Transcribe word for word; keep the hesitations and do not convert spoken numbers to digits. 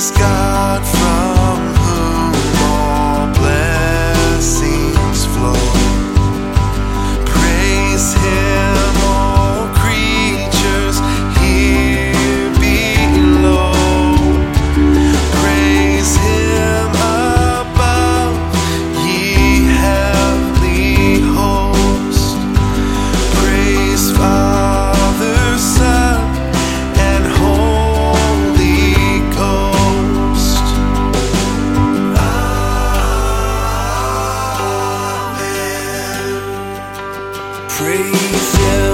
Praise God from whom all blessings flow. Praise Him, all creatures here below. Praise Him above, ye heavenly hosts. Praise Father, Son, and Holy Ghost. Amen. Praise Him.